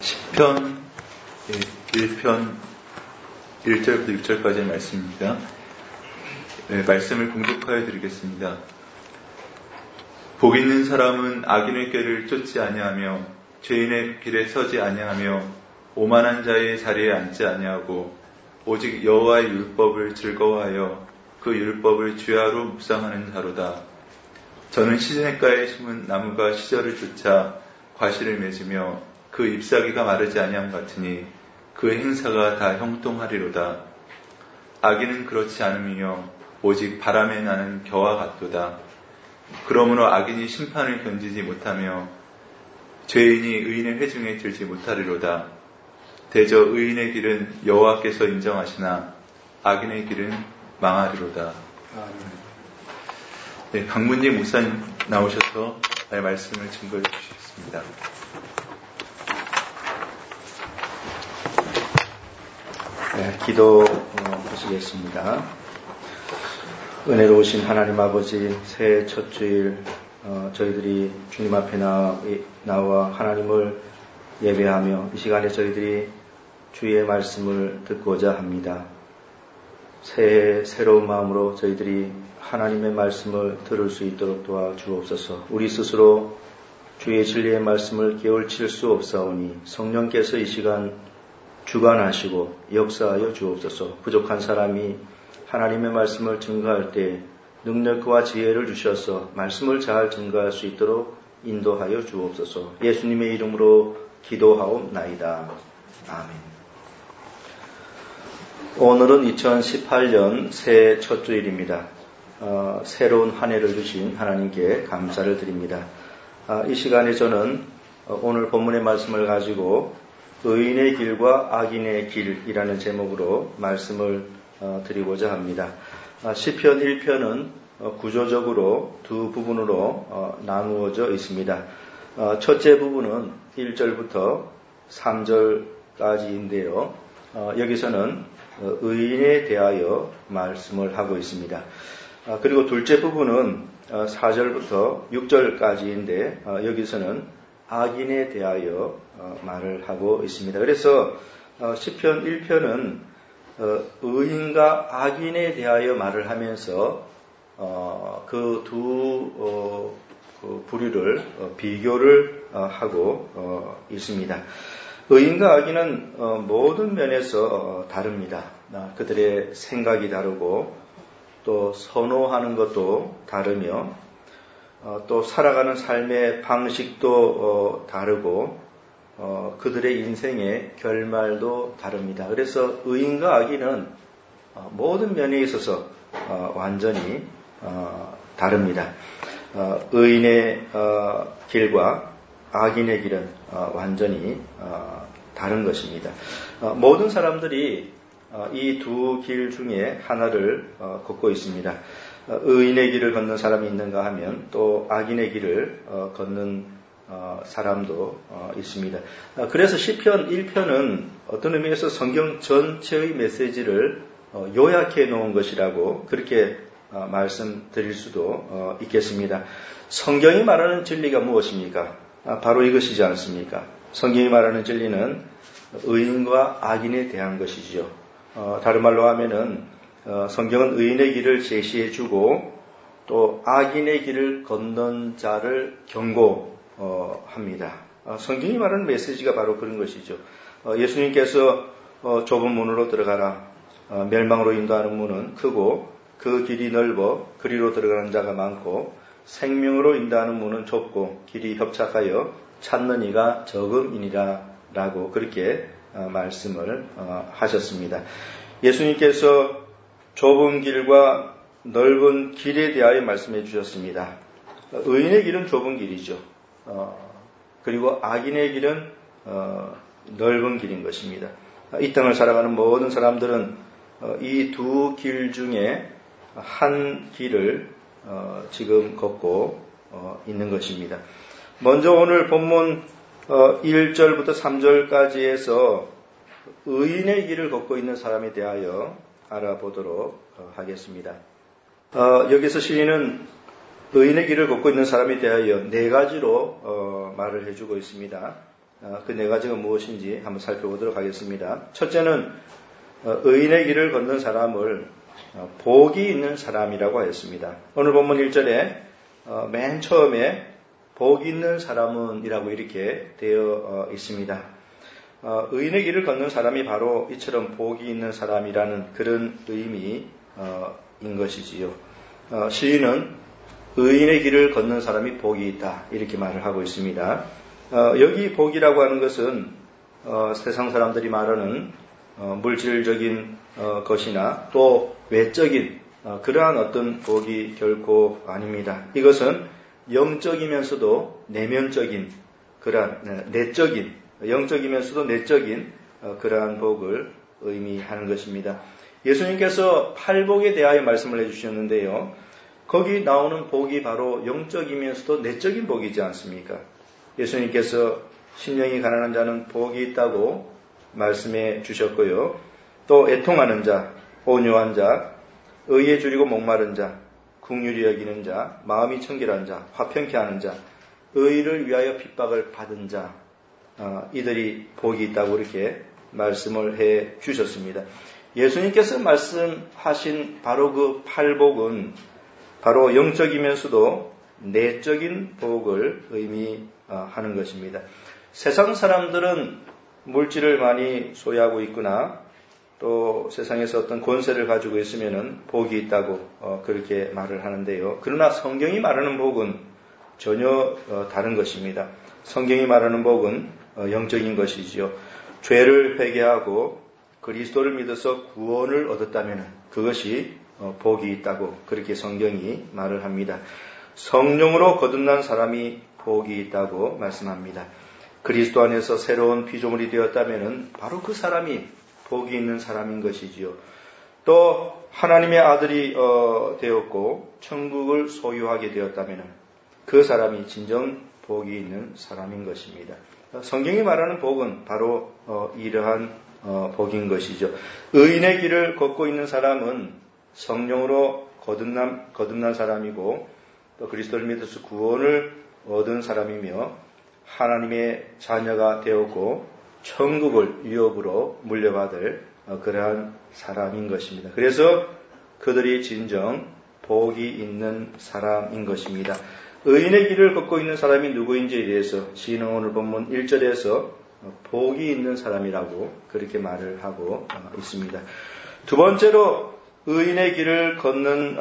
시편 1편 1절부터 6절까지의 말씀입니다. 말씀을 공독하여 드리겠습니다. 복 있는 사람은 악인의 꾀를 쫓지 아니하며 죄인의 길에 서지 아니하며 오만한 자의 자리에 앉지 아니하고 오직 여호와의 율법을 즐거워하여 그 율법을 주야로 묵상하는 자로다. 저는 시냇가에 심은 나무가 시절을 쫓아 과실을 맺으며 그 잎사귀가 마르지 아니함 같으니 그 행사가 다 형통하리로다. 악인은 그렇지 않으며 오직 바람에 나는 겨와 같도다. 그러므로 악인이 심판을 견디지 못하며 죄인이 의인의 회중에 들지 못하리로다. 대저 의인의 길은 여호와께서 인정하시나 악인의 길은 망하리로다. 강문진 목사님 나오셔서 말씀을 증거해 주시겠습니다. 기도하시겠습니다. 은혜로우신 하나님 아버지, 새해 첫 주일 저희들이 주님 앞에 나와 하나님을 예배하며 이 시간에 저희들이 주의 말씀을 듣고자 합니다. 새해 새로운 마음으로 저희들이 하나님의 말씀을 들을 수 있도록 도와주옵소서. 우리 스스로 주의 진리의 말씀을 게을칠 수 없사오니 성령께서 이 시간 주관하시고 역사하여 주옵소서. 부족한 사람이 하나님의 말씀을 증거할 때 능력과 지혜를 주셔서 말씀을 잘 증거할 수 있도록 인도하여 주옵소서. 예수님의 이름으로 기도하옵나이다. 아멘. 오늘은 2018년 새해 첫 주일입니다. 새로운 한 해를 주신 하나님께 감사를 드립니다. 이 시간에 저는 오늘 본문의 말씀을 가지고 의인의 길과 악인의 길이라는 제목으로 말씀을 드리고자 합니다. 시편 1편은 구조적으로 두 부분으로 나누어져 있습니다. 첫째 부분은 1절부터 3절까지인데요. 여기서는 의인에 대하여 말씀을 하고 있습니다. 그리고 둘째 부분은 4절부터 6절까지인데 여기서는 악인에 대하여 말을 하고 있습니다. 그래서 시편 1편은 의인과 악인에 대하여 말을 하면서 그 두 부류를 비교를 하고 있습니다. 의인과 악인은 모든 면에서 다릅니다. 그들의 생각이 다르고 또 선호하는 것도 다르며 또 살아가는 삶의 방식도 다르고 그들의 인생의 결말도 다릅니다. 그래서 의인과 악인은 모든 면에 있어서 완전히 다릅니다. 의인의 길과 악인의 길은 완전히 다른 것입니다. 모든 사람들이 이 두 길 중에 하나를 걷고 있습니다. 의인의 길을 걷는 사람이 있는가 하면 또 악인의 길을 걷는 사람도 있습니다. 그래서 시편 1편은 어떤 의미에서 성경 전체의 메시지를 요약해 놓은 것이라고 그렇게 말씀드릴 수도 있겠습니다. 성경이 말하는 진리가 무엇입니까? 바로 이것이지 않습니까? 성경이 말하는 진리는 의인과 악인에 대한 것이죠. 다른 말로 하면은 성경은 의인의 길을 제시해 주고 또 악인의 길을 걷는 자를 경고합니다. 성경이 말하는 메시지가 바로 그런 것이죠. 예수님께서 좁은 문으로 들어가라. 멸망으로 인도하는 문은 크고 그 길이 넓어 그리로 들어가는 자가 많고 생명으로 인도하는 문은 좁고 길이 협착하여 찾는 이가 적음이니라 라고 그렇게 말씀을 하셨습니다. 예수님께서 좁은 길과 넓은 길에 대하여 말씀해 주셨습니다. 의인의 길은 좁은 길이죠. 그리고 악인의 길은 넓은 길인 것입니다. 이 땅을 살아가는 모든 사람들은 이 두 길 중에 한 길을 지금 걷고 있는 것입니다. 먼저 오늘 본문 1절부터 3절까지에서 의인의 길을 걷고 있는 사람에 대하여 알아보도록 하겠습니다. 여기서 시인은 의인의 길을 걷고 있는 사람에 대하여 네 가지로 말을 해주고 있습니다. 그 네 가지가 무엇인지 한번 살펴보도록 하겠습니다. 첫째는 의인의 길을 걷는 사람을 복이 있는 사람이라고 하였습니다. 오늘 본문 1절에 맨 처음에 복이 있는 사람은 이라고 이렇게 되어 있습니다. 의인의 길을 걷는 사람이 바로 이처럼 복이 있는 사람이라는 그런 의미인 것이지요. 시인은 의인의 길을 걷는 사람이 복이 있다 이렇게 말을 하고 있습니다. 여기 복이라고 하는 것은 세상 사람들이 말하는 물질적인 것이나 또 외적인 그러한 어떤 복이 결코 아닙니다. 이것은 영적이면서도 내면적인 그러한 내적인 영적이면서도 내적인 그러한 복을 의미하는 것입니다. 예수님께서 팔복에 대하여 말씀을 해주셨는데요. 거기 나오는 복이 바로 영적이면서도 내적인 복이지 않습니까? 예수님께서 심령이 가난한 자는 복이 있다고 말씀해 주셨고요. 또 애통하는 자, 온유한 자, 의에 줄이고 목마른 자, 긍휼히 여기는 자, 마음이 청결한 자, 화평케 하는 자, 의를 위하여 핍박을 받은 자, 이들이 복이 있다고 이렇게 말씀을 해 주셨습니다. 예수님께서 말씀하신 바로 그 팔복은 바로 영적이면서도 내적인 복을 의미하는 것입니다. 세상 사람들은 물질을 많이 소유하고 있거나 또 세상에서 어떤 권세를 가지고 있으면 복이 있다고 그렇게 말을 하는데요. 그러나 성경이 말하는 복은 전혀 다른 것입니다. 성경이 말하는 복은 영적인 것이지요. 죄를 회개하고 그리스도를 믿어서 구원을 얻었다면 그것이 복이 있다고 그렇게 성경이 말을 합니다. 성령으로 거듭난 사람이 복이 있다고 말씀합니다. 그리스도 안에서 새로운 피조물이 되었다면 바로 그 사람이 복이 있는 사람인 것이지요. 또 하나님의 아들이 되었고 천국을 소유하게 되었다면 그 사람이 진정 복이 있는 사람인 것입니다. 성경이 말하는 복은 바로 이러한 복인 것이죠. 의인의 길을 걷고 있는 사람은 성령으로 거듭난 사람이고 또 그리스도를 믿어서 구원을 얻은 사람이며 하나님의 자녀가 되었고 천국을 유업으로 물려받을 그러한 사람인 것입니다. 그래서 그들이 진정 복이 있는 사람인 것입니다. 의인의 길을 걷고 있는 사람이 누구인지에 대해서 시인은 오늘 본문 1절에서 복이 있는 사람이라고 그렇게 말을 하고 있습니다. 두 번째로 의인의 길을 걷는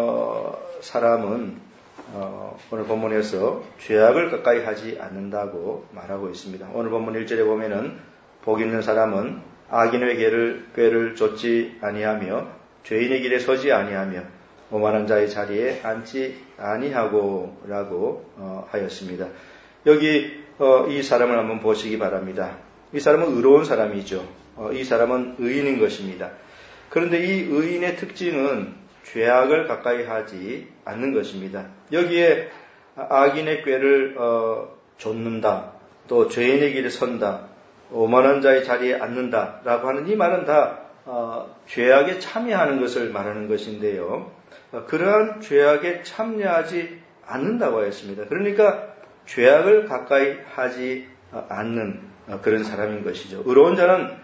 사람은 오늘 본문에서 죄악을 가까이 하지 않는다고 말하고 있습니다. 오늘 본문 1절에 보면은 복 있는 사람은 악인의 꾀를 좇지 아니하며 죄인의 길에 서지 아니하며 오만한 자의 자리에 앉지 아니하고 라고 하였습니다. 여기 이 사람을 한번 보시기 바랍니다. 이 사람은 의로운 사람이죠. 이 사람은 의인인 것입니다. 그런데 이 의인의 특징은 죄악을 가까이 하지 않는 것입니다. 여기에 악인의 꾀를 좇는다, 또 죄인의 길에 선다, 오만한 자의 자리에 앉는다 라고 하는 이 말은 다 죄악에 참여하는 것을 말하는 것인데요. 그러한 죄악에 참여하지 않는다고 하였습니다. 그러니까 죄악을 가까이 하지 않는 그런 사람인 것이죠. 의로운 자는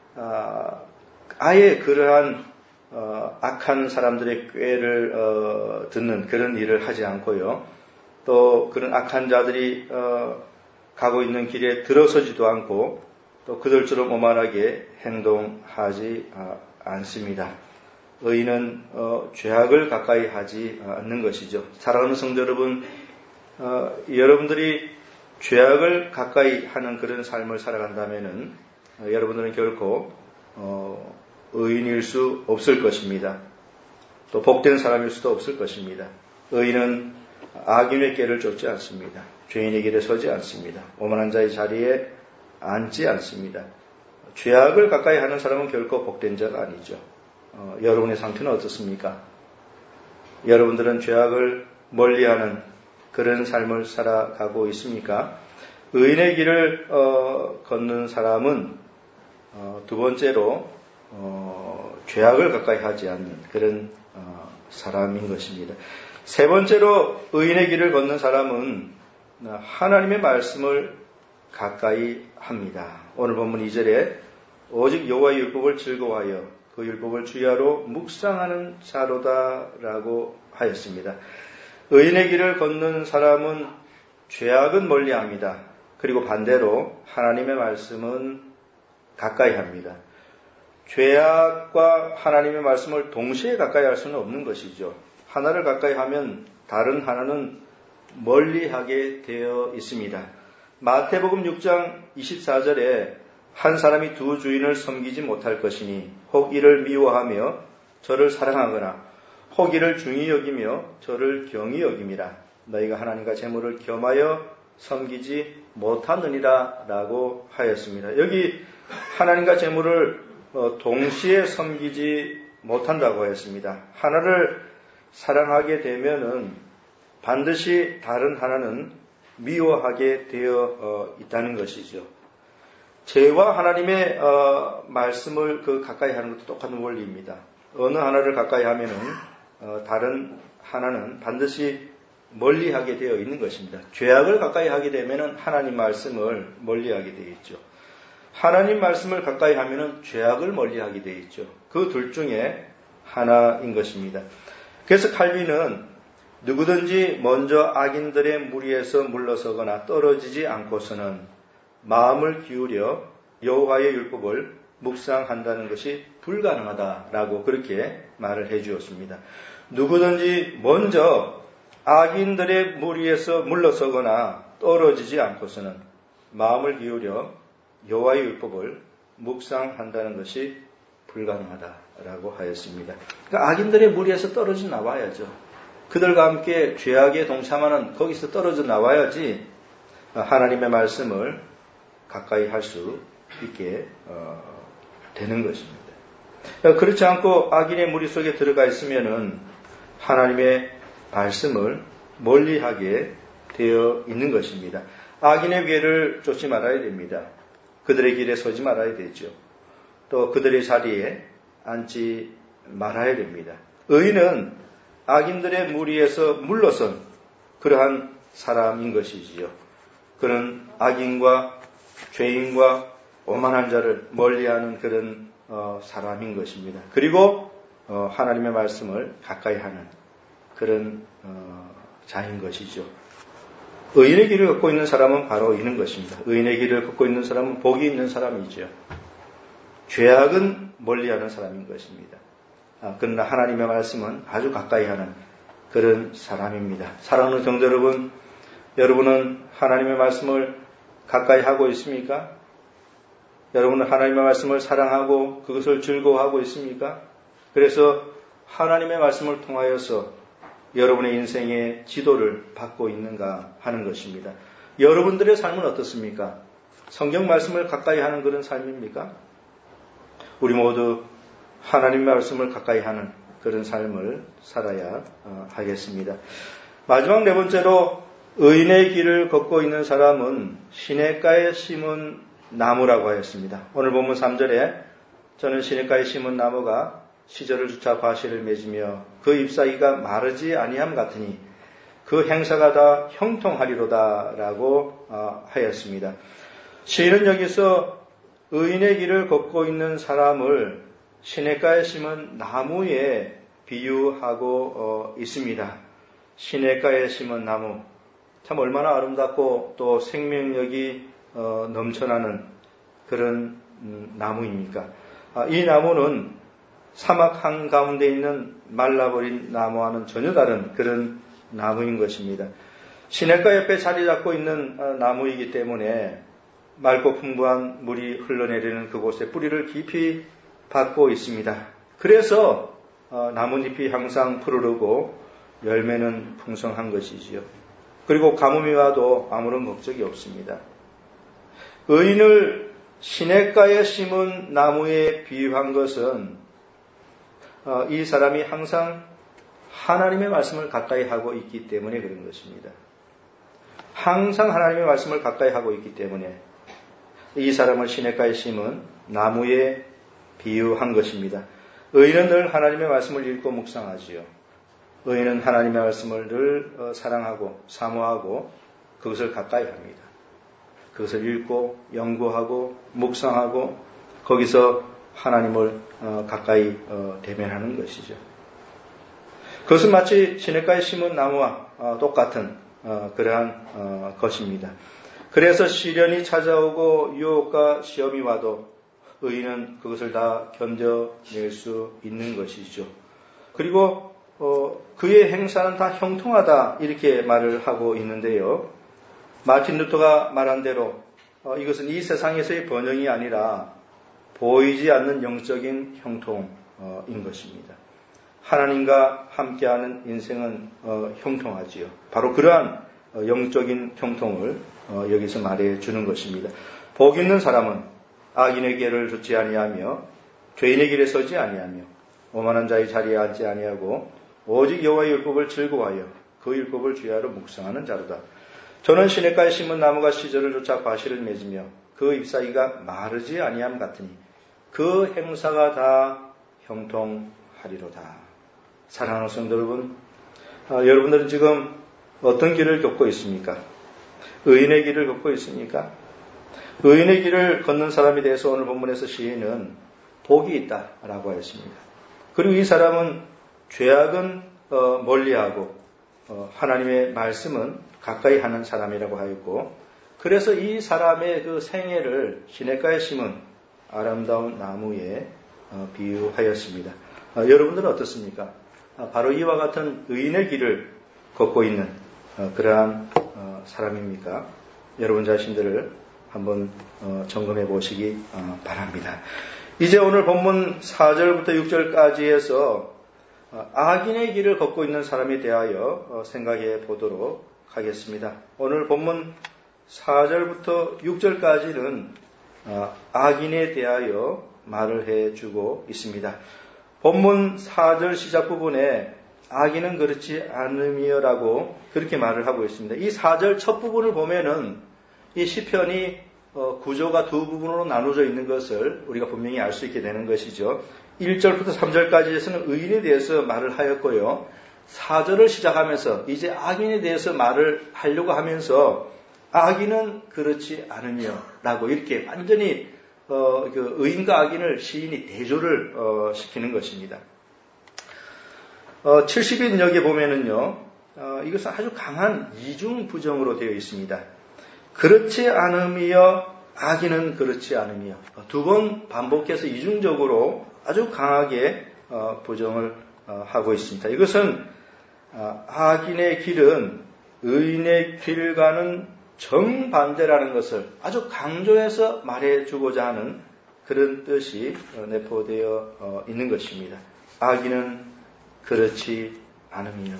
아예 그러한 악한 사람들의 꾀를 듣는 그런 일을 하지 않고요. 또 그런 악한 자들이 가고 있는 길에 들어서지도 않고 또 그들처럼 오만하게 행동하지 않습니다. 의인은 죄악을 가까이 하지 않는 것이죠. 사랑하는 성도 여러분, 여러분들이 죄악을 가까이 하는 그런 삶을 살아간다면은 여러분들은 결코 의인일 수 없을 것입니다. 또 복된 사람일 수도 없을 것입니다. 의인은 악인의 꾀를 좇지 않습니다. 죄인의 길에 서지 않습니다. 오만한 자의 자리에 앉지 않습니다. 죄악을 가까이 하는 사람은 결코 복된 자가 아니죠. 여러분의 상태는 어떻습니까? 여러분들은 죄악을 멀리하는 그런 삶을 살아가고 있습니까? 의인의 길을 걷는 사람은 두 번째로 죄악을 가까이 하지 않는 그런 사람인 것입니다. 세 번째로 의인의 길을 걷는 사람은 하나님의 말씀을 가까이 합니다. 오늘 본문 2절에 오직 여호와의 율법을 즐거워하여 그 율법을 주야로 묵상하는 자로다라고 하였습니다. 의인의 길을 걷는 사람은 죄악은 멀리합니다. 그리고 반대로 하나님의 말씀은 가까이 합니다. 죄악과 하나님의 말씀을 동시에 가까이 할 수는 없는 것이죠. 하나를 가까이 하면 다른 하나는 멀리하게 되어 있습니다. 마태복음 6장 24절에 한 사람이 두 주인을 섬기지 못할 것이니 혹 이를 미워하며 저를 사랑하거나 혹 이를 중히 여기며 저를 경히 여김이라. 너희가 하나님과 재물을 겸하여 섬기지 못하느니라 라고 하였습니다. 여기 하나님과 재물을 동시에 섬기지 못한다고 했습니다. 하나를 사랑하게 되면은 반드시 다른 하나는 미워하게 되어 있다는 것이죠. 죄와 하나님의 말씀을 가까이 하는 것도 똑같은 원리입니다. 어느 하나를 가까이 하면은 다른 하나는 반드시 멀리하게 되어 있는 것입니다. 죄악을 가까이 하게 되면은 하나님 말씀을 멀리하게 되어 있죠. 하나님 말씀을 가까이 하면은 죄악을 멀리하게 되어 있죠. 그 둘 중에 하나인 것입니다. 그래서 칼빈은 누구든지 먼저 악인들의 무리에서 물러서거나 떨어지지 않고서는 마음을 기울여 여호와의 율법을 묵상한다는 것이 불가능하다라고 그렇게 말을 해 주었습니다. 누구든지 먼저 악인들의 무리에서 물러서거나 떨어지지 않고서는 마음을 기울여 여호와의 율법을 묵상한다는 것이 불가능하다라고 하였습니다. 그러니까 악인들의 무리에서 떨어져 나와야죠. 그들과 함께 죄악에 동참하는 거기서 떨어져 나와야지 하나님의 말씀을 가까이 할 수 있게 되는 것입니다. 그렇지 않고 악인의 무리 속에 들어가 있으면은 하나님의 말씀을 멀리하게 되어 있는 것입니다. 악인의 괴를 쫓지 말아야 됩니다. 그들의 길에 서지 말아야 되죠. 또 그들의 자리에 앉지 말아야 됩니다. 의인은 악인들의 무리에서 물러선 그러한 사람인 것이지요. 그는 악인과 죄인과 오만한 자를 멀리하는 그런 사람인 것입니다. 그리고 하나님의 말씀을 가까이 하는 그런 자인 것이죠. 의인의 길을 걷고 있는 사람은 바로 이는 것입니다. 의인의 길을 걷고 있는 사람은 복이 있는 사람이죠. 죄악은 멀리하는 사람인 것입니다. 그러나 하나님의 말씀은 아주 가까이 하는 그런 사람입니다. 사랑하는 성도 여러분, 여러분은 하나님의 말씀을 가까이 하고 있습니까? 여러분은 하나님의 말씀을 사랑하고 그것을 즐거워하고 있습니까? 그래서 하나님의 말씀을 통하여서 여러분의 인생의 지도를 받고 있는가 하는 것입니다. 여러분들의 삶은 어떻습니까? 성경 말씀을 가까이 하는 그런 삶입니까? 우리 모두 하나님의 말씀을 가까이 하는 그런 삶을 살아야 하겠습니다. 마지막 네 번째로 의인의 길을 걷고 있는 사람은 시냇가에 심은 나무라고 하였습니다. 오늘 본문 3절에 저는 시냇가에 심은 나무가 시절을 주차 과실을 맺으며 그 잎사귀가 마르지 아니함 같으니 그 행사가 다 형통하리로다 라고 하였습니다. 시인은 여기서 의인의 길을 걷고 있는 사람을 시냇가에 심은 나무에 비유하고 있습니다. 시냇가에 심은 나무, 참 얼마나 아름답고 또 생명력이 넘쳐나는 그런 나무입니까? 이 나무는 사막 한가운데 있는 말라버린 나무와는 전혀 다른 그런 나무인 것입니다. 시냇가 옆에 자리 잡고 있는 나무이기 때문에 맑고 풍부한 물이 흘러내리는 그곳에 뿌리를 깊이 받고 있습니다. 그래서 나뭇잎이 항상 푸르르고 열매는 풍성한 것이지요. 그리고 가뭄이 와도 아무런 걱정이 없습니다. 의인을 시냇가에 심은 나무에 비유한 것은 이 사람이 항상 하나님의 말씀을 가까이 하고 있기 때문에 그런 것입니다. 항상 하나님의 말씀을 가까이 하고 있기 때문에 이 사람을 시냇가에 심은 나무에 비유한 것입니다. 의인은 늘 하나님의 말씀을 읽고 묵상하지요. 의인은 하나님의 말씀을 늘 사랑하고 사모하고 그것을 가까이 합니다. 그것을 읽고 연구하고 묵상하고 거기서 하나님을 가까이 대면하는 것이죠. 그것은 마치 시냇가에 심은 나무와 똑같은 그러한 것입니다. 그래서 시련이 찾아오고 유혹과 시험이 와도 의인은 그것을 다 견뎌낼 수 있는 것이죠. 그리고 그의 행사는 다 형통하다 이렇게 말을 하고 있는데요. 마틴 루터가 말한 대로 이것은 이 세상에서의 번영이 아니라 보이지 않는 영적인 형통인 것입니다. 하나님과 함께하는 인생은 형통하지요. 바로 그러한 영적인 형통을 여기서 말해 주는 것입니다. 복 있는 사람은 악인의 길을 좇지 아니하며 죄인의 길에 서지 아니하며 오만한 자의 자리에 앉지 아니하고 오직 여호와의 율법을 즐거워하여 그 율법을 주야로 묵상하는 자로다. 저는 시냇가에 심은 나무가 시절을 쫓아 과실을 맺으며 그 잎사귀가 마르지 아니함 같으니 그 행사가 다 형통하리로다. 사랑하는 성도 여러분, 여러분들은 지금 어떤 길을 겪고 있습니까? 의인의 길을 걷고 있습니까? 의인의 길을 걷는 사람에 대해서 오늘 본문에서 시인은 복이 있다라고 하였습니다. 그리고 이 사람은 죄악은 멀리하고 하나님의 말씀은 가까이 하는 사람이라고 하였고, 그래서 이 사람의 그 생애를 시냇가에 심은 아름다운 나무에 비유하였습니다. 여러분들은 어떻습니까? 바로 이와 같은 의인의 길을 걷고 있는 그러한 사람입니까? 여러분 자신들을 한번 점검해 보시기 바랍니다. 이제 오늘 본문 4절부터 6절까지에서 악인의 길을 걷고 있는 사람에 대하여 생각해 보도록 하겠습니다. 오늘 본문 4절부터 6절까지는 악인에 대하여 말을 해주고 있습니다. 본문 4절 시작 부분에 악인은 그렇지 않음이여라고 그렇게 말을 하고 있습니다. 이 4절 첫 부분을 보면은 이 시편이 구조가 두 부분으로 나눠져 있는 것을 우리가 분명히 알 수 있게 되는 것이죠. 1절부터 3절까지에서는 의인에 대해서 말을 하였고요. 4절을 시작하면서 이제 악인에 대해서 말을 하려고 하면서 악인은 그렇지 않으며 라고 이렇게 완전히 그 의인과 악인을 시인이 대조를 시키는 것입니다. 70인역에 보면은요, 이것은 아주 강한 이중 부정으로 되어 있습니다. 그렇지 않으며 악인은 그렇지 않으며 두 번 반복해서 이중적으로 아주 강하게 부정을 하고 있습니다. 이것은 악인의 길은 의인의 길과는 정반대라는 것을 아주 강조해서 말해주고자 하는 그런 뜻이 내포되어 있는 것입니다. 악인은 그렇지 않으며.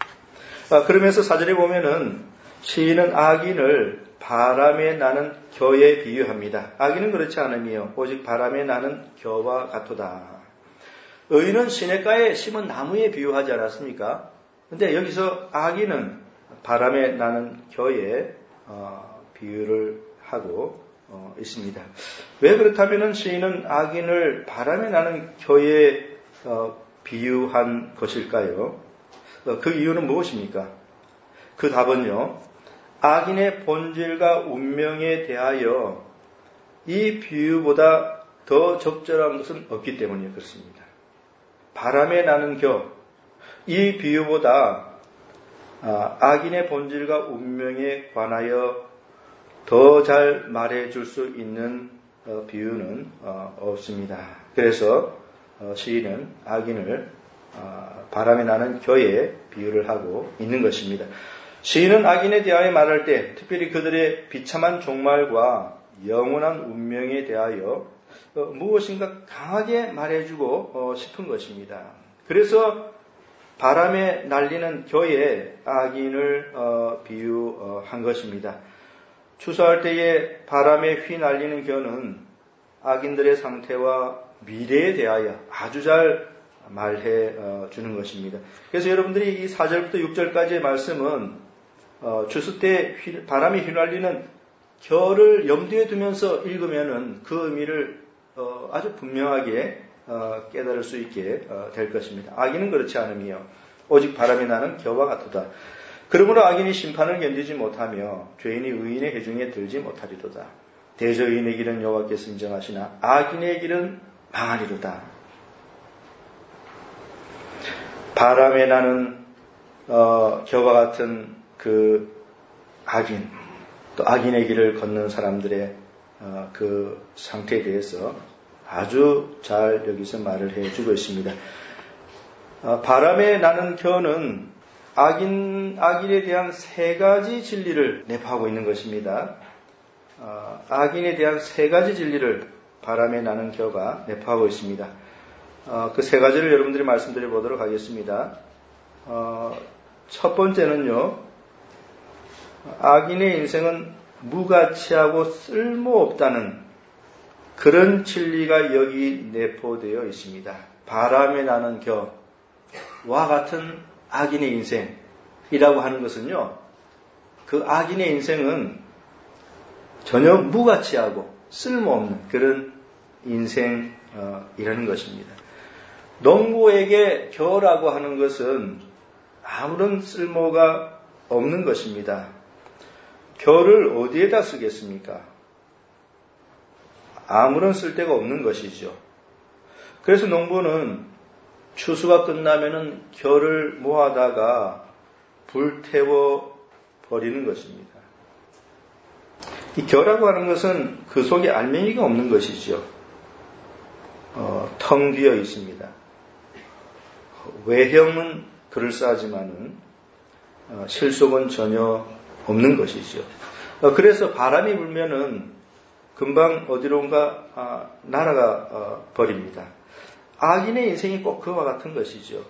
그러면서 4절에 보면은 시인은 악인을 바람에 나는 겨에 비유합니다. 악인은 그렇지 않으며 오직 바람에 나는 겨와 같도다. 의인은 시냇가에 심은 나무에 비유하지 않았습니까? 근데 여기서 악인은 바람에 나는 겨에 비유를 하고 있습니다. 왜 그렇다면 시인은 악인을 바람에 나는 겨에 비유한 것일까요? 그 이유는 무엇입니까? 그 답은요, 악인의 본질과 운명에 대하여 이 비유보다 더 적절한 것은 없기 때문에 그렇습니다. 바람에 나는 겨, 이 비유보다 악인의 본질과 운명에 관하여 더 잘 말해줄 수 있는 비유는 없습니다. 그래서 시인은 악인을 바람에 나는 겨에 비유를 하고 있는 것입니다. 시인은 악인에 대하여 말할 때 특별히 그들의 비참한 종말과 영원한 운명에 대하여 무엇인가 강하게 말해주고 싶은 것입니다. 그래서 바람에 날리는 겨에 악인을 비유한 것입니다. 추수할 때에 바람에 휘날리는 겨는 악인들의 상태와 미래에 대하여 아주 잘 말해 주는 것입니다. 그래서 여러분들이 이 4절부터 6절까지의 말씀은 추수 때 바람이 휘날리는 겨를 염두에 두면서 읽으면은 그 의미를 아주 분명하게 깨달을 수 있게 될 것입니다. 악인은 그렇지 않으며 오직 바람이 나는 겨와 같도다. 그러므로 악인이 심판을 견디지 못하며 죄인이 의인의 회중에 들지 못하리로다. 대저의인의 길은 여호와께서 인정하시나 악인의 길은 망하리로다. 바람에 나는 겨와 같은 그 악인, 또 악인의 길을 걷는 사람들의 그 상태에 대해서 아주 잘 여기서 말을 해주고 있습니다. 바람에 나는 겨는 악인에 대한 세 가지 진리를 내포하고 있는 것입니다. 악인에 대한 세 가지 진리를 바람에 나는 겨가 내포하고 있습니다. 그 세 가지를 여러분들이 말씀드려 보도록 하겠습니다. 첫 번째는요, 악인의 인생은 무가치하고 쓸모없다는 그런 진리가 여기 내포되어 있습니다. 바람에 나는 겨와 같은 악인의 인생이라고 하는 것은요, 그 악인의 인생은 전혀 무가치하고 쓸모없는 그런 인생이라는 것입니다. 농부에게 겨라고 하는 것은 아무런 쓸모가 없는 것입니다. 겨를 어디에다 쓰겠습니까? 아무런 쓸데가 없는 것이죠. 그래서 농부는 추수가 끝나면은 겨를 모아다가 불태워 버리는 것입니다. 이 겨라고 하는 것은 그 속에 알맹이가 없는 것이죠. 텅 비어 있습니다. 외형은 그럴싸하지만은 실속은 전혀 없는 것이죠. 그래서 바람이 불면은 금방 어디론가 날아가 버립니다. 악인의 인생이 꼭 그와 같은 것이죠.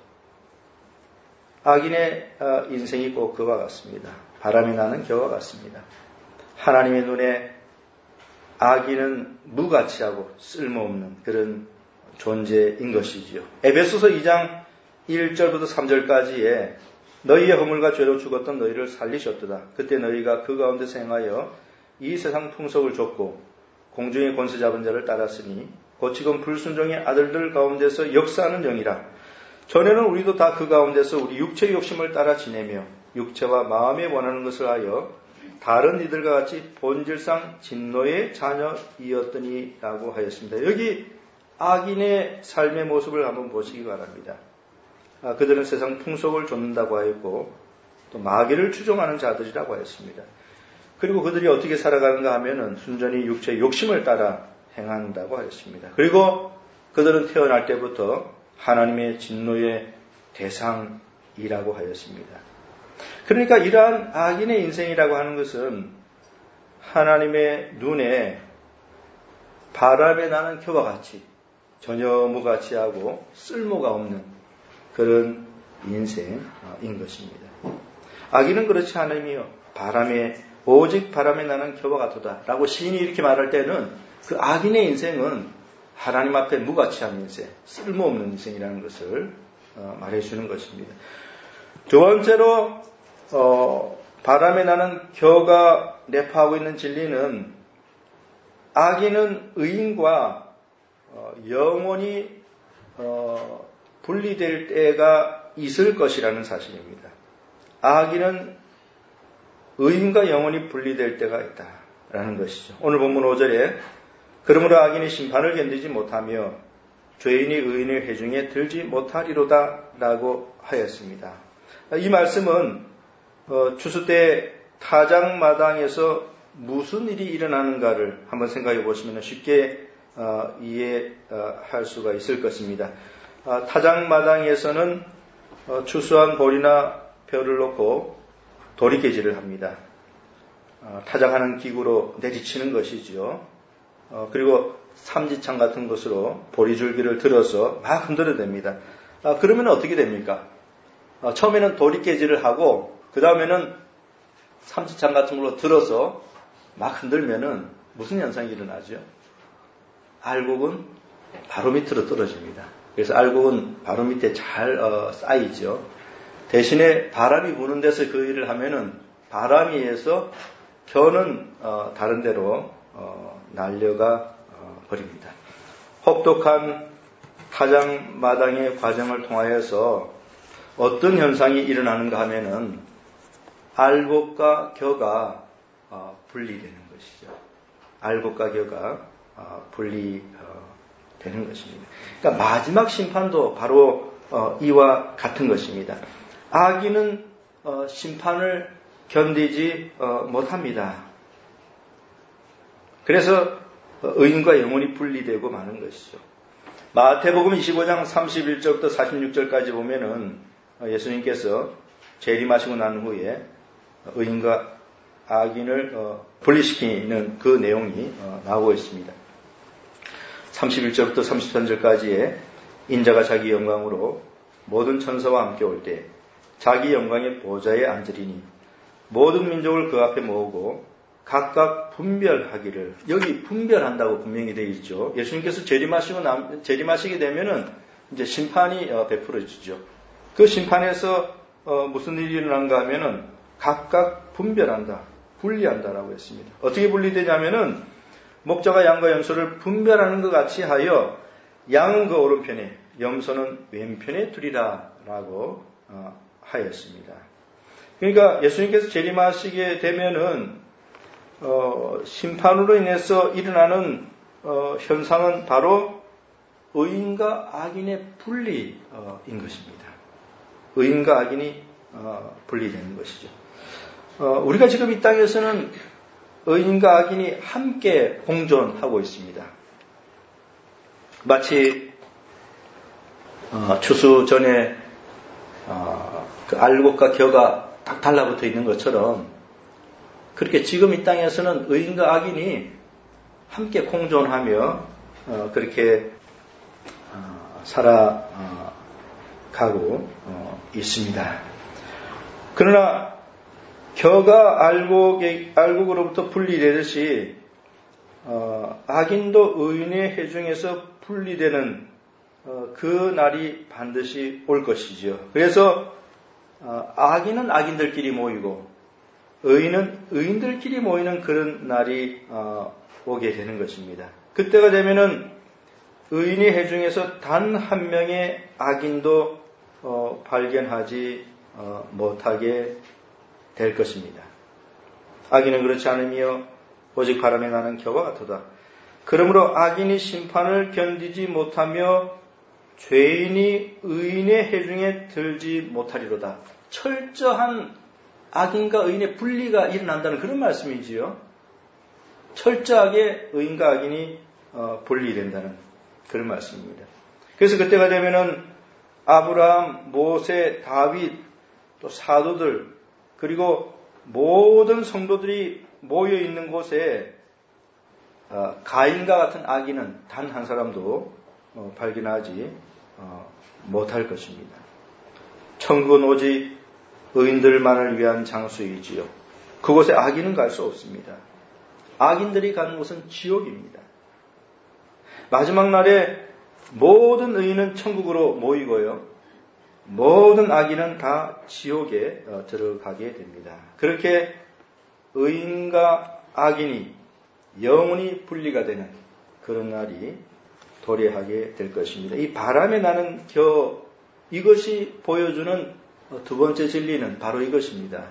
악인의 인생이 꼭 그와 같습니다. 바람이 나는 겨와 같습니다. 하나님의 눈에 악인은 무가치하고 쓸모없는 그런 존재인 것이지요. 에베소서 2장 1절부터 3절까지에 너희의 허물과 죄로 죽었던 너희를 살리셨도다. 그때 너희가 그 가운데서 행하여 이 세상 풍속을 좇고 공중의 권세 잡은 자를 따랐으니 곧 지금 불순종의 아들들 가운데서 역사하는 영이라. 전에는 우리도 다 그 가운데서 우리 육체의 욕심을 따라 지내며 육체와 마음에 원하는 것을 하여 다른 이들과 같이 본질상 진노의 자녀이었더니라고 하였습니다. 여기 악인의 삶의 모습을 한번 보시기 바랍니다. 그들은 세상 풍속을 좇는다고 하였고 또 마귀를 추종하는 자들이라고 하였습니다. 그리고 그들이 어떻게 살아가는가 하면은 순전히 육체의 욕심을 따라 행한다고 하였습니다. 그리고 그들은 태어날 때부터 하나님의 진노의 대상이라고 하였습니다. 그러니까 이러한 악인의 인생이라고 하는 것은 하나님의 눈에 바람에 나는 겨와 같이 전혀 무가치하고 쓸모가 없는 그런 인생인 것입니다. 악인은 그렇지 않으며 오직 바람에 나는 겨와 같도다 라고 시인이 이렇게 말할 때는 그 악인의 인생은 하나님 앞에 무가치한 인생, 쓸모없는 인생이라는 것을 말해주는 것입니다. 두 번째로 바람에 나는 겨가 내포하고 있는 진리는 악인은 의인과 영원히 분리될 때가 있을 것이라는 사실입니다. 악인은 의인과 영원히 분리될 때가 있다라는 것이죠. 오늘 본문 5절에 그러므로 악인이 심판을 견디지 못하며 죄인이 의인의 회중에 들지 못하리로다 라고 하였습니다. 이 말씀은 추수 때 타작마당에서 무슨 일이 일어나는가를 한번 생각해 보시면 쉽게 이해할 수가 있을 것입니다. 타작마당에서는 추수한 보리나 벼를 놓고 도리깨질을 합니다. 타작하는 기구로 내리치는 것이죠. 그리고 삼지창 같은 것으로 보리줄기를 들어서 막 흔들어댑니다. 그러면 어떻게 됩니까? 처음에는 도리깨질을 하고 그 다음에는 삼지창 같은 걸로 들어서 막 흔들면은 무슨 현상이 일어나죠? 알곡은 바로 밑으로 떨어집니다. 그래서 알곡은 바로 밑에 잘 쌓이죠. 대신에 바람이 부는 데서 그 일을 하면은 바람이 해서 겨는 다른 데로 날려가 버립니다. 혹독한 타작마당의 과정을 통하여서 어떤 현상이 일어나는가 하면은 알곡과 겨가 분리되는 것이죠. 알곡과 겨가 분리되는 것입니다. 그러니까 마지막 심판도 바로 이와 같은 것입니다. 악인은 심판을 견디지 못합니다. 그래서 의인과 영혼이 분리되고 마는 것이죠. 마태복음 25장 31절부터 46절까지 보면은 예수님께서 재림하시고 난 후에 의인과 악인을 분리시키는 그 내용이 나오고 있습니다. 31절부터 33절까지에 인자가 자기 영광으로 모든 천사와 함께 올 때 자기 영광의 보좌에 앉으리니 모든 민족을 그 앞에 모으고 각각 분별하기를. 여기 분별한다고 분명히 되어 있죠. 예수님께서 재림하시게 되면은 이제 심판이 베풀어지죠. 그 심판에서 무슨 일이 일어난가 하면은 각각 분별한다, 분리한다라고 했습니다. 어떻게 분리되냐면은 목자가 양과 염소를 분별하는 것 같이 하여 양은 그 오른편에 염소는 왼편에 두리라라고 하였습니다. 그러니까 예수님께서 재림하시게 되면은 심판으로 인해서 일어나는 현상은 바로 의인과 악인의 분리인 것입니다. 의인과 악인이 분리되는 것이죠. 우리가 지금 이 땅에서는 의인과 악인이 함께 공존하고 있습니다. 마치 추수 전에 그 알곡과 겨가 딱 달라붙어 있는 것처럼 그렇게 지금 이 땅에서는 의인과 악인이 함께 공존하며 그렇게 살아가고 있습니다. 그러나 겨가 알곡으로부터 분리되듯이 악인도 의인의 해중에서 분리되는 그 날이 반드시 올 것이죠. 그래서 악인은 악인들끼리 모이고 의인은 의인들끼리 모이는 그런 날이 오게 되는 것입니다. 그때가 되면은 의인의 해중에서 단 한 명의 악인도 발견하지 못하게 될 것입니다. 악인은 그렇지 않으며 오직 바람에 나는 겨와 같도다. 그러므로 악인이 심판을 견디지 못하며 죄인이 의인의 해중에 들지 못하리로다. 철저한 악인과 의인의 분리가 일어난다는 그런 말씀이지요. 철저하게 의인과 악인이 분리된다는 그런 말씀입니다. 그래서 그때가 되면은 아브라함, 모세, 다윗, 또 사도들, 그리고 모든 성도들이 모여 있는 곳에 가인과 같은 악인은 단 한 사람도 발견하지 못할 것입니다. 천국은 오직 의인들만을 위한 장소이지요. 그곳에 악인은 갈 수 없습니다. 악인들이 가는 곳은 지옥입니다. 마지막 날에 모든 의인은 천국으로 모이고요. 모든 악인은 다 지옥에 들어가게 됩니다. 그렇게 의인과 악인이 영원히 분리가 되는 그런 날이 도래하게 될 것입니다. 이 바람에 나는 겨, 이것이 보여주는 두 번째 진리는 바로 이것입니다.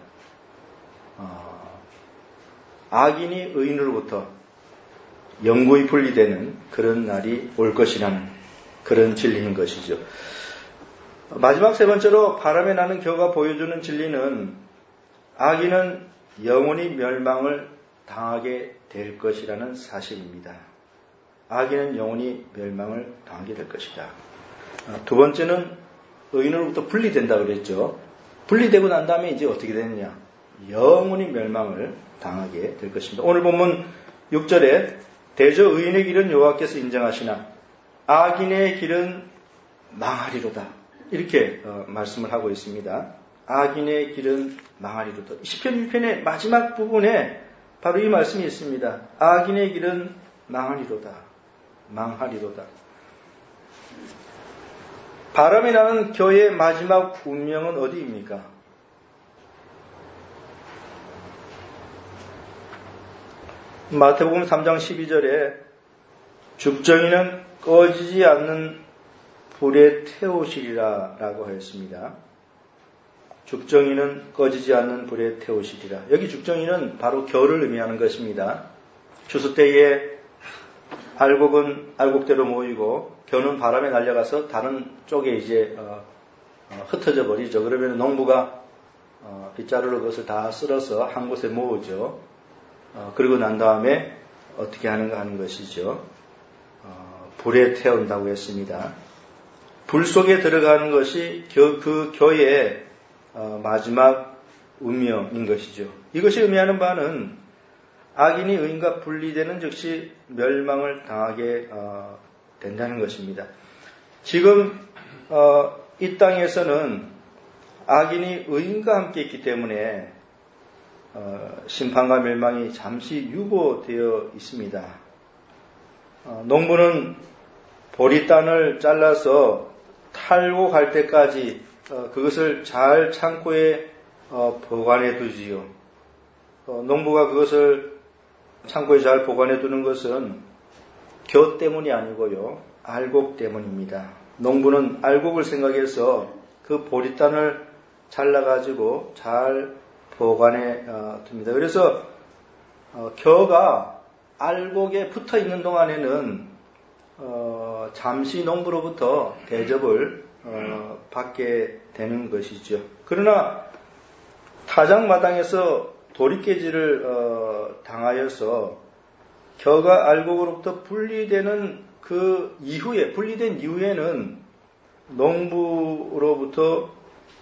악인이 의인으로부터 영구히 분리되는 그런 날이 올 것이라는 그런 진리인 것이죠. 마지막 세 번째로 바람에 나는 겨가 보여주는 진리는 악인은 영원히 멸망을 당하게 될 것이라는 사실입니다. 악인은 영원히 멸망을 당하게 될 것이다. 두 번째는 의인으로부터 분리된다고 그랬죠. 분리되고 난 다음에 이제 어떻게 되느냐. 영원히 멸망을 당하게 될 것입니다. 오늘 본문 6절에 대저 의인의 길은 여호와께서 인정하시나 악인의 길은 망하리로다. 이렇게 말씀을 하고 있습니다. 악인의 길은 망하리로다. 시편 1편의 마지막 부분에 바로 이 말씀이 있습니다. 악인의 길은 망하리로다. 망하리로다. 바람이 나는 겨의 마지막 운명은 어디입니까? 마태복음 3장 12절에 죽정이는 꺼지지 않는 불에 태우시리라 라고 하였습니다. 죽정이는 꺼지지 않는 불에 태우시리라. 여기 죽정이는 바로 겨를 의미하는 것입니다. 추수 때에 알곡은 알곡대로 모이고 겨는 바람에 날려가서 다른 쪽에 이제 흩어져 버리죠. 그러면 농부가 빗자루로 그것을 다 쓸어서 한 곳에 모으죠. 그리고 난 다음에 어떻게 하는가 하는 것이죠. 불에 태운다고 했습니다. 불 속에 들어가는 것이 그 겨의 마지막 운명인 것이죠. 이것이 의미하는 바는 악인이 의인과 분리되는 즉시 멸망을 당하게 된다는 것입니다. 지금 이 땅에서는 악인이 의인과 함께 있기 때문에 심판과 멸망이 잠시 유보되어 있습니다. 농부는 보리단을 잘라서 탈고 갈 때까지 그것을 잘 창고에 보관해 두지요. 농부가 그것을 창고에 잘 보관해 두는 것은 겨 때문이 아니고요. 알곡 때문입니다. 농부는 알곡을 생각해서 그 보리단을 잘라가지고 잘 보관해 둡니다. 그래서 겨가 알곡에 붙어 있는 동안에는 잠시 농부로부터 대접을 받게 되는 것이죠. 그러나 타작마당에서 도리깨질을 당하여서 겨가 알곡으로부터 분리되는 그 이후에, 분리된 이후에는 농부로부터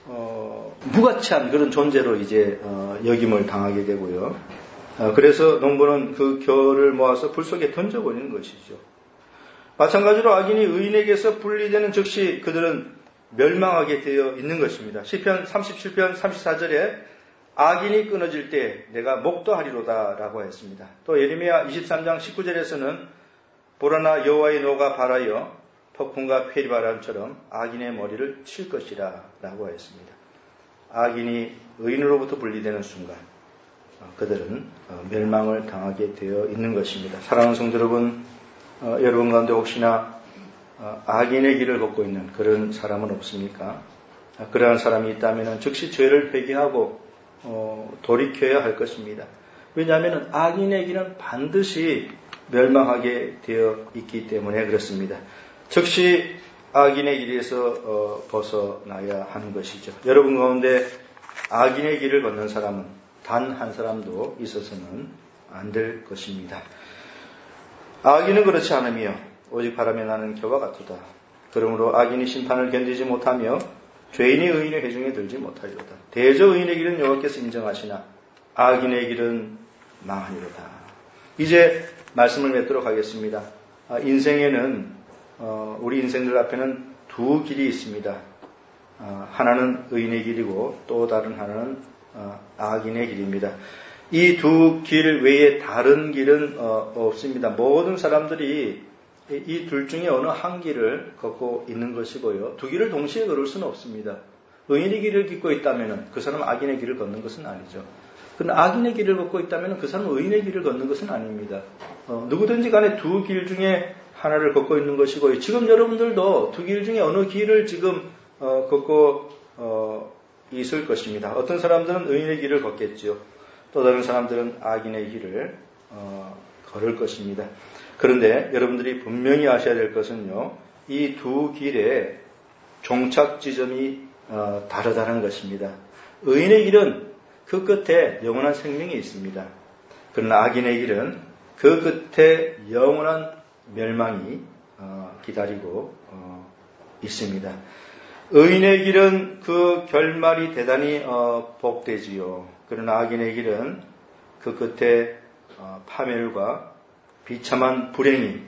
무가치한 그런 존재로 이제 역임을 당하게 되고요. 그래서 농부는 그 겨를 모아서 불 속에 던져버리는 것이죠. 마찬가지로 악인이 의인에게서 분리되는 즉시 그들은 멸망하게 되어 있는 것입니다. 시편 37편 34절에 악인이 끊어질 때 내가 목도하리로다 라고 했습니다. 또 예레미야 23장 19절에서는 보라나 여호와의 노가 발하여 폭풍과 회리바람처럼 악인의 머리를 칠 것이라 라고 했습니다. 악인이 의인으로부터 분리되는 순간 그들은 멸망을 당하게 되어 있는 것입니다. 사랑하는 성도 여러분, 여러분 가운데 혹시나 악인의 길을 걷고 있는 그런 사람은 없습니까? 그러한 사람이 있다면 즉시 죄를 회개하고 돌이켜야 할 것입니다. 왜냐하면 악인의 길은 반드시 멸망하게 되어 있기 때문에 그렇습니다. 즉시 악인의 길에서 벗어나야 하는 것이죠. 여러분 가운데 악인의 길을 걷는 사람은 단 한 사람도 있어서는 안 될 것입니다. 악인은 그렇지 않으며 오직 바람에 나는 겨와 같도다. 그러므로 악인이 심판을 견디지 못하며 죄인이 의인의 회중에 들지 못하리로다. 대저 의인의 길은 여호와께서 인정하시나 악인의 길은 망하리로다. 이제 말씀을 맺도록 하겠습니다. 인생에는 우리 인생들 앞에는 두 길이 있습니다. 하나는 의인의 길이고 또 다른 하나는 악인의 길입니다. 이 두 길 외에 다른 길은 없습니다. 모든 사람들이 이 둘 중에 어느 한 길을 걷고 있는 것이고요. 두 길을 동시에 걸을 수는 없습니다. 의인의 길을 걷고 있다면 그 사람은 악인의 길을 걷는 것은 아니죠. 그러나 악인의 길을 걷고 있다면 그 사람은 의인의 길을 걷는 것은 아닙니다. 누구든지 간에 두 길 중에 하나를 걷고 있는 것이고요. 지금 여러분들도 두 길 중에 어느 길을 지금 걷고 있을 것입니다. 어떤 사람들은 의인의 길을 걷겠죠. 또 다른 사람들은 악인의 길을 걸을 것입니다. 그런데 여러분들이 분명히 아셔야 될 것은요. 이 두 길의 종착 지점이 다르다는 것입니다. 의인의 길은 그 끝에 영원한 생명이 있습니다. 그러나 악인의 길은 그 끝에 영원한 멸망이 기다리고 있습니다. 의인의 길은 그 결말이 대단히 복되지요. 그러나 악인의 길은 그 끝에 파멸과 비참한 불행이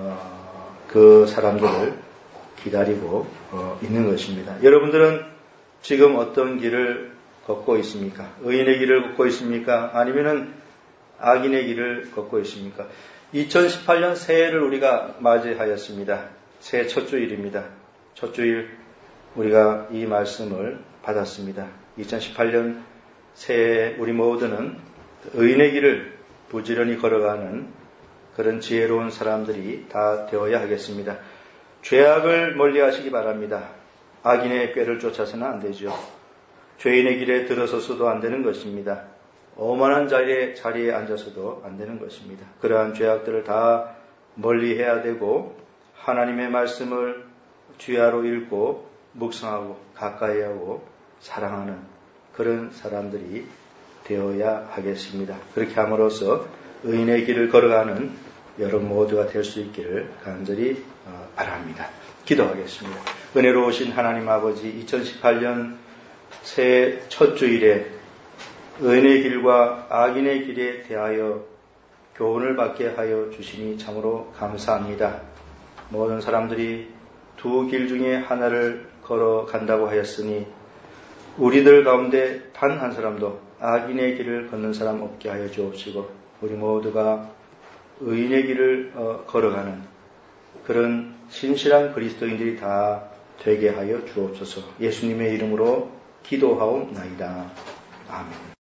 그 사람들을 기다리고 있는 것입니다. 여러분들은 지금 어떤 길을 걷고 있습니까? 의인의 길을 걷고 있습니까? 아니면은 악인의 길을 걷고 있습니까? 2018년 새해를 우리가 맞이하였습니다. 새해 첫 주일입니다. 첫 주일 우리가 이 말씀을 받았습니다. 2018년 새해 우리 모두는 의인의 길을 부지런히 걸어가는 그런 지혜로운 사람들이 다 되어야 하겠습니다. 죄악을 멀리 하시기 바랍니다. 악인의 꾀를 쫓아서는 안 되죠. 죄인의 길에 들어서서도 안 되는 것입니다. 오만한 자리에 앉아서도 안 되는 것입니다. 그러한 죄악들을 다 멀리해야 되고 하나님의 말씀을 주야로 읽고 묵상하고 가까이 하고 사랑하는 그런 사람들이 되어야 하겠습니다. 그렇게 함으로써 의인의 길을 걸어가는 여러분 모두가 될 수 있기를 간절히 바랍니다. 기도하겠습니다. 은혜로우신 하나님 아버지, 2018년 새해 첫 주일에 의인의 길과 악인의 길에 대하여 교훈을 받게 하여 주시니 참으로 감사합니다. 모든 사람들이 두 길 중에 하나를 걸어간다고 하였으니 우리들 가운데 단 한 사람도 악인의 길을 걷는 사람 없게 하여 주옵시고 우리 모두가 의인의 길을 걸어가는 그런 신실한 그리스도인들이 다 되게 하여 주옵소서. 예수님의 이름으로 기도하옵나이다. 아멘.